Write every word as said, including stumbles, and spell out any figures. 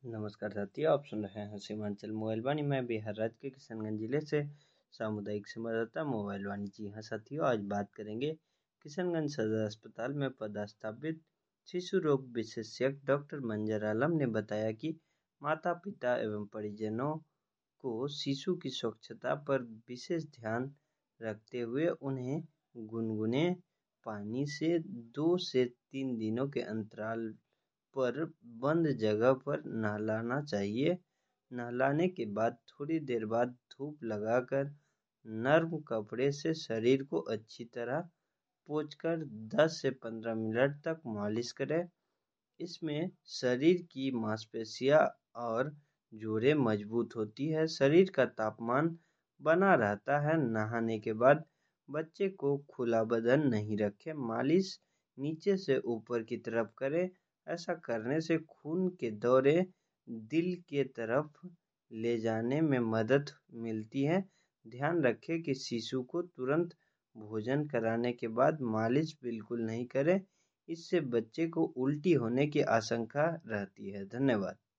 नमस्कार साथियों, आप सुन रहे हैं सीमांचल मोबाइल वाणी। मैं बिहार राज्य के किशनगंज जिले से सामुदायिक संवाददाता मोबाइल वाणी। जी हाँ साथियों, आज बात करेंगे किशनगंज सदर अस्पताल में पदस्थापित शिशु रोग विशेषज्ञ डॉक्टर मंजर आलम ने बताया कि माता पिता एवं परिजनों को शिशु की स्वच्छता पर विशेष ध्यान रखते हुए उन्हें गुनगुने पानी से दो से तीन दिनों के अंतराल पर बंद जगह पर नहलाना चाहिए। नहलाने के बाद थोड़ी देर बाद धूप लगाकर नर्म कपड़े से शरीर को अच्छी तरह पोंछकर दस से पंद्रह मिनट तक मालिश करें। इसमें शरीर की मांसपेशियां और जोड़ें मजबूत होती है, शरीर का तापमान बना रहता है। नहाने के बाद बच्चे को खुला बदन नहीं रखें, मालिश नीचे से ऊपर की तरफ करें। ऐसा करने से खून के दौरे दिल के तरफ ले जाने में मदद मिलती है। ध्यान रखें कि शिशु को तुरंत भोजन कराने के बाद मालिश बिल्कुल नहीं करें, इससे बच्चे को उल्टी होने की आशंका रहती है। धन्यवाद।